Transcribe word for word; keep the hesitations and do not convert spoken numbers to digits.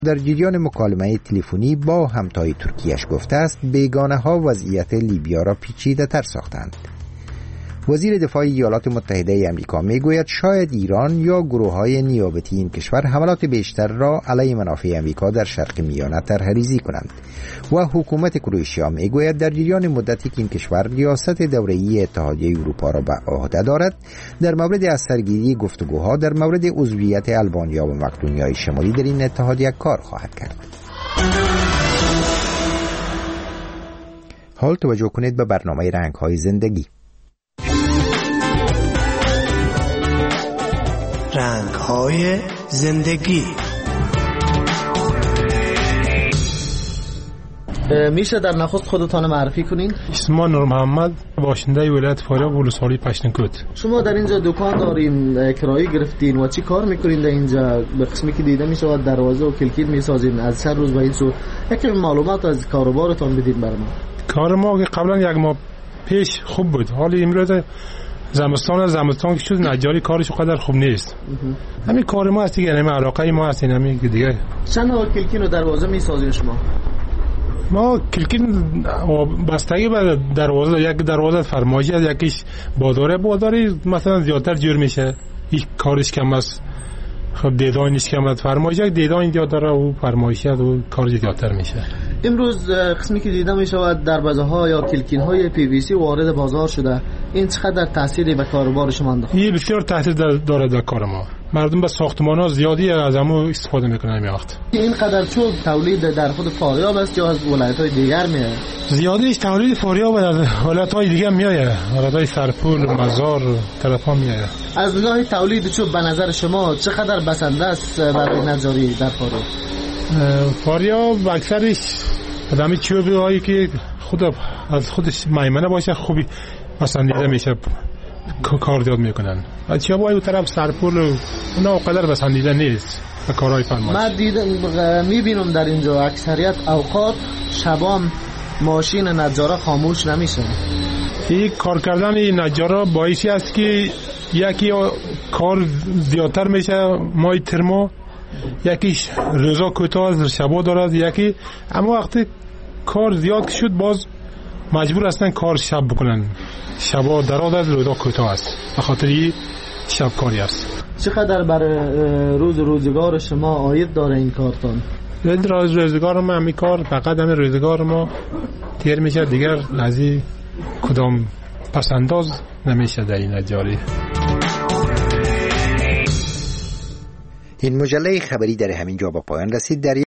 در جریان مکالمه تلفنی با همتای ترکیهش گفته است بیگانه ها وضعیت لیبیا را پیچیده تر ساختند. وزیر دفاع ایالات متحده امریکا میگوید شاید ایران یا گروه های نیابتی این کشور حملات بیشتر را علیه منافع امریکا در شرق میانه طرح‌ریزی کنند و حکومت کرواتیا میگوید در جریان مدتی که این کشور ریاست دوره‌ای اتحادیه اروپا را به عهده دارد در مورد از سرگیری گفتگوها در مورد عضویت آلبانیا و مقدونیای شمالی در این اتحادیه کار خواهد کرد. حال توجه کنید به برنامه رنگ‌های زندگی. رنگ‌های زندگی. میشه در نخست خودتان معرفی کنین؟ اسم نور محمد، باشنده ولایت فاریاب ولسوالی پشتونکوت. شما در اینجا دکان دارین، کرایه گرفتین و چی کار میکنین در اینجا؟ به قسمی که دیده میشه دروازه و کلکید میسازین. از چند روز به این سو یکی معلومات از کاروبارتان بدین برام. کار ما که قبلا یک ماه پیش خوب بود، حالا امروز زمستان زمستان که شد نجاری کارش قدر خوب نیست. همین کار ما است دیگه، همین علاقه ما است، همین دیگه. چند ها کلکین و دروازه میسازین شما؟ ما کلکین بستگی به دروازه، یک دروازه فرمایشی است، یکیش باداره باداری مثلا زیادتر جور میشه، این کارش کم است. خب دیدانش کم است، فرمایش یک دیدان زیاد داره و فرمایشی است و کارش زیادتر میشه. امروز قسمی که دیده میشود دروازه ها یا کلکین های پی وی سی وارد بازار شده، این چقدر تأثیری به کاروبار شما انداخته؟ این بسیار تاثیر داره در کار ما. مردم به ساختمان ها زیادی از همو استفاده میکنن این وقت. این قدر چوب تولید در خود فاریاب است یا از ولایت های دیگر میاد؟ زیادیش تولید فاریاب از ولایت های دیگر میاد، ولایت های سرپول، مزار، طرفا میاد. از نگاه تولید چوب به نظر شما چقدر بسنده است برای نجاری در فاریاب؟ فاریاب اکثرش آدمی چوبی هایی که خود از خودش میمنه باشه خوبی پسندیده میشه، کار زیاد میکنن. از چوب های طرف سرپول اونا قدر پسندیده نیست به کارهای فرمایش. من دیدم میبینم در اینجا اکثریت اوقات شبام ماشین نجارا خاموش نمیشه. این کار کردن این نجارا باعثی است که یکی کار زیادتر میشه، مای ترمو یکیش روزا کوتاه از شبا دارد، یکی اما وقتی کار زیاد شد باز مجبور هستن کار شب بکنن. شبا دراز از روزا کوتاه است، به خاطر این شب کاری است. چقدر برای روز روزگار شما عاید داره این کارتان؟ روز روزگار ما همین کار فقط همین روزگار ما تیر میشه، دیگر از این کدام پسنداز نمیشه در این نجاری. این مجله خبری در همین جا با پایان رسید. در